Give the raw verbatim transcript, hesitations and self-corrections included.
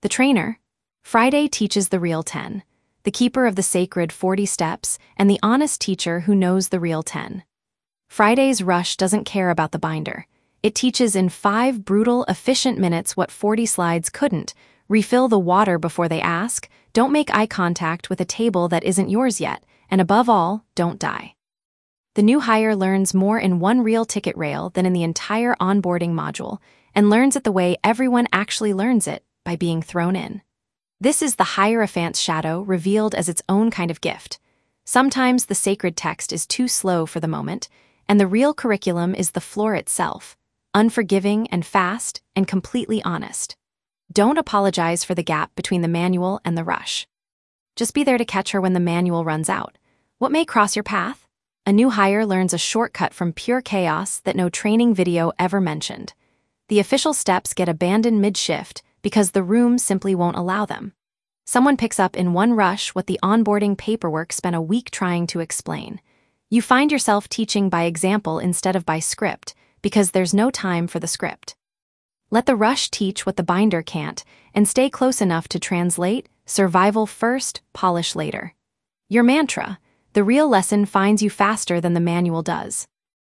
The trainer. Friday teaches the real ten, the keeper of the sacred forty steps, and the honest teacher who knows the real ten. Friday's rush doesn't care about the binder. It teaches in five brutal, efficient minutes what forty slides couldn't. Refill the water before they ask, don't make eye contact with a table that isn't yours yet, and above all, don't die. The new hire learns more in one real ticket rail than in the entire onboarding module, and learns it the way everyone actually learns it, by being thrown in. This is the Hierophant's shadow revealed as its own kind of gift. Sometimes the sacred text is too slow for the moment, and the real curriculum is the floor itself, unforgiving and fast and completely honest. Don't apologize for the gap between the manual and the rush. Just be there to catch her when the manual runs out. What may cross your path? A new hire learns a shortcut from pure chaos that no training video ever mentioned. The official steps get abandoned mid-shift because the room simply won't allow them. Someone picks up in one rush what the onboarding paperwork spent a week trying to explain. You find yourself teaching by example instead of by script, because there's no time for the script. Let the rush teach what the binder can't, and stay close enough to translate, survival first, polish later. Your mantra. The real lesson finds you faster than the manual does.